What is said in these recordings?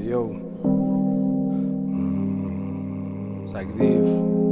Yo Sagdiyev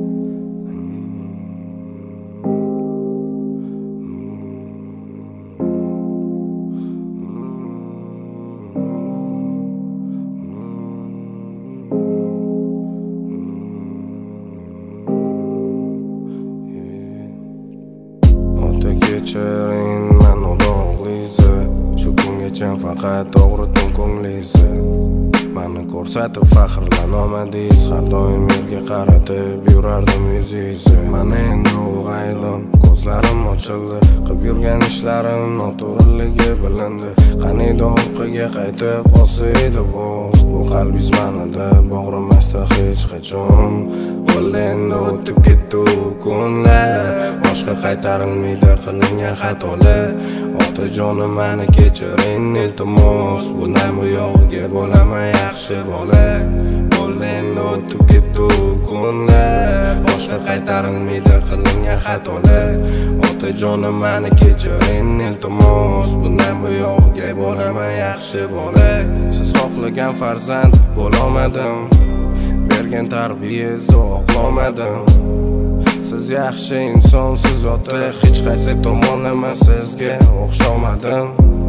Ota kechiring men o'g'lizi Shu kungacha faqat to'g'ridim ko'nglizi Mani ko'rsatib faxrlanomadingiz Har doim yerga qaratib yurardim yuzingizni Men endi ulg'aydim, ko'zlarim ochildi Qilib yurgan ishlarim noto'g'riligi bilindi Qaniydi orqaga qaytib qolsa edi bu qalbingiz manida bog'rimasdi hech qachon Bo'ldi endi o'tib ketdi u kunlar Boshqa qaytarilmaydi qilingan xatolar Otajonim mani kechiring iltimos Bundan bu yog'iga bo'laman yaxshi bola Bo'ldi endi o'tib ketdi u kunlar Boshqa qaytarilmaydi qilingan xatolar Otajonim mani kechiring iltimos Bundan bu yog'iga bo'laman yaxshi bola Siz xohlagan farzand bo'lolmadim Bergan tarbiyangizni oqlamadim Siz yaxshi insonsiz ota Hech qaysi tomonlama sizga o'xshamadim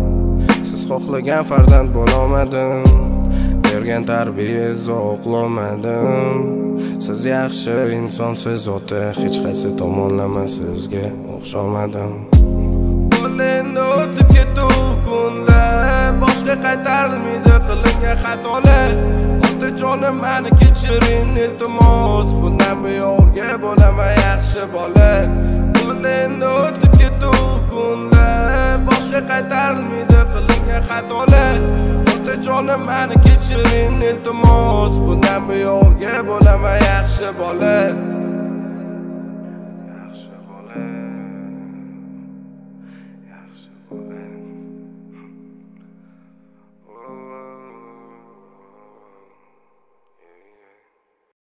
Siz xohlagan farzand bo'lolmadim Bergan tarbiyangizni oqlamadim Siz yaxshi insonsiz ota Hech qaysi tomonlama sizga o'xshamadim Bo'ldi endi o'tib ketdi u kunlar Boshqa qaytarilmaydi qilingan xatolar Otajonim mani kechiring iltimos Bundan bu yog'iga bo'laman yaxshi bola Bo'ldi endi o'tib ketdi u kunlar Boshqa qaytarilmaydi qilingan xatolar Otajonim mani kechiring iltimos Bundan bu yog'iga bo'laman yaxshi bola Yaxshi bola